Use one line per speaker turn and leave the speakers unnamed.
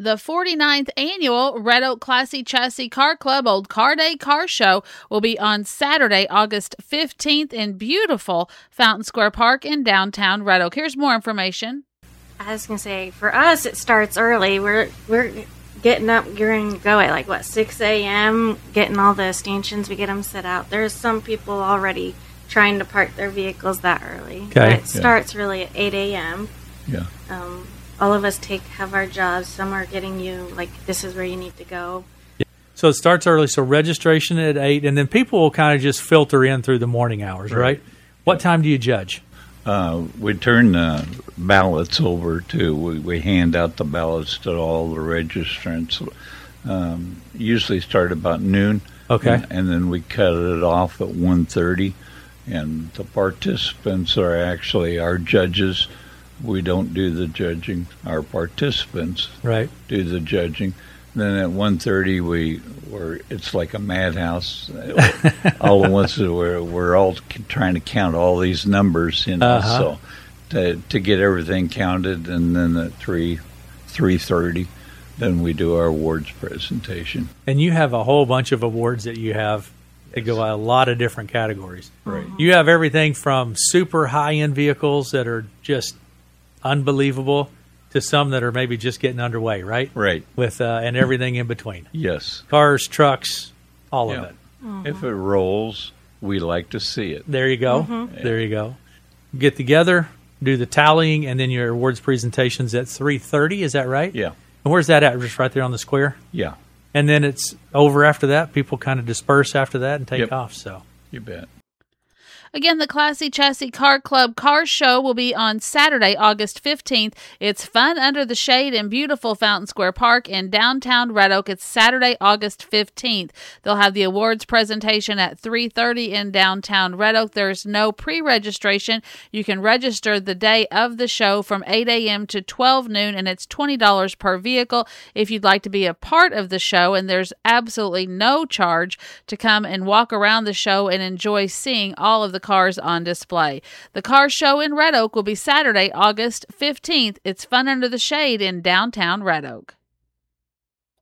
The 49th Annual Red Oak Classy Chassis Car Club Old Car Day Car Show will be on Saturday, August 15th in beautiful Fountain Square Park in downtown Red Oak. Here's more information.
I was going to say, for us, it starts early. We're getting up, gearing to go at, 6 a.m., getting all the stanchions, we get them set out. There's some people already trying to park their vehicles that early.
Okay.
But it starts really at 8 a.m.
Yeah.
All of us have our jobs. Some are getting you, this is where you need to go.
Yeah. So it starts early, so registration at 8, and then people will kind of just filter in through the morning hours, right? What time do you judge?
We turn the ballots over to, we hand out the ballots to all the registrants. Usually start about noon.
Okay.
And then we cut it off at 1:30. And the participants are actually our judges. We don't do the judging. Our participants do the judging. Then at 1:30, it's like a madhouse. All at once, we're all trying to count all these numbers, So to get everything counted, and then at 3:30, then we do our awards presentation.
And you have a whole bunch of awards that you have. They go a lot of different categories.
Right.
You have everything from super high-end vehicles that are just unbelievable to some that are maybe just getting underway, right?
Right.
With and everything in between.
Yes.
Cars, trucks, all of it.
Mm-hmm.
If it rolls, we like to see it.
There you go. Mm-hmm. There you go. Get together, do the tallying, and then your awards presentations at 3:30. Is that right?
Yeah.
And where's that at? Just right there on the square?
Yeah.
And then it's over after that. People kind of disperse after that and take off. So
you bet.
Again, the Classy Chassis Car Club Car Show will be on Saturday, August 15th. It's fun under the shade in beautiful Fountain Square Park in downtown Red Oak. It's Saturday, August 15th. They'll have the awards presentation at 3:30 in downtown Red Oak. There's no pre-registration. You can register the day of the show from 8 a.m. to 12 noon, and it's $20 per vehicle if you'd like to be a part of the show. And there's absolutely no charge to come and walk around the show and enjoy seeing all of the cars on display. The car show in Red Oak will be Saturday, August 15th. It's fun under the shade in downtown Red Oak.